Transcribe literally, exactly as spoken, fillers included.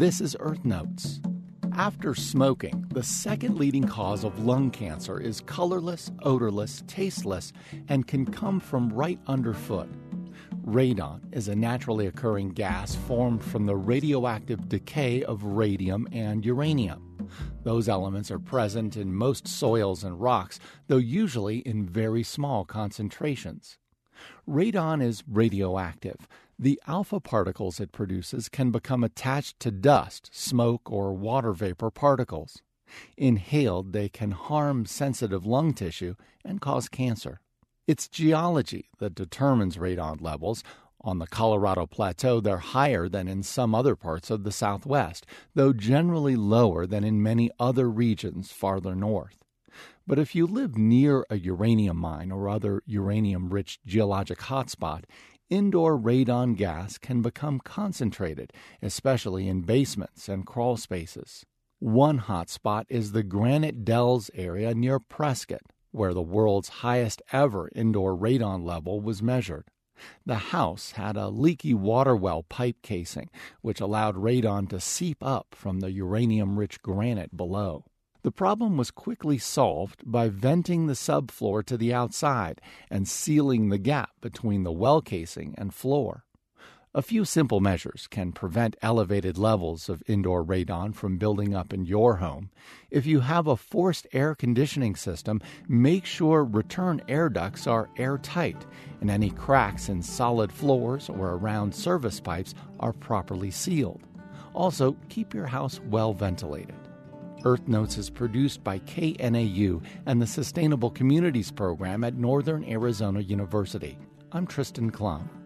This is Earth Notes. After smoking, the second leading cause of lung cancer is colorless, odorless, tasteless, and can come from right underfoot. Radon is a naturally occurring gas formed from the radioactive decay of radium and uranium. Those elements are present in most soils and rocks, though usually in very small concentrations. Radon is radioactive. The alpha particles it produces can become attached to dust, smoke, or water vapor particles. Inhaled, they can harm sensitive lung tissue and cause cancer. It's geology that determines radon levels. On the Colorado Plateau, they're higher than in some other parts of the Southwest, though generally lower than in many other regions farther north. But if you live near a uranium mine or other uranium-rich geologic hotspot, indoor radon gas can become concentrated, especially in basements and crawl spaces. One hotspot is the Granite Dells area near Prescott, where the world's highest ever indoor radon level was measured. The house had a leaky water well pipe casing, which allowed radon to seep up from the uranium-rich granite below. The problem was quickly solved by venting the subfloor to the outside and sealing the gap between the well casing and floor. A few simple measures can prevent elevated levels of indoor radon from building up in your home. If you have a forced air conditioning system, make sure return air ducts are airtight and any cracks in solid floors or around service pipes are properly sealed. Also, keep your house well ventilated. Earth Notes is produced by K N A U and the Sustainable Communities Program at Northern Arizona University. I'm Tristan Klum.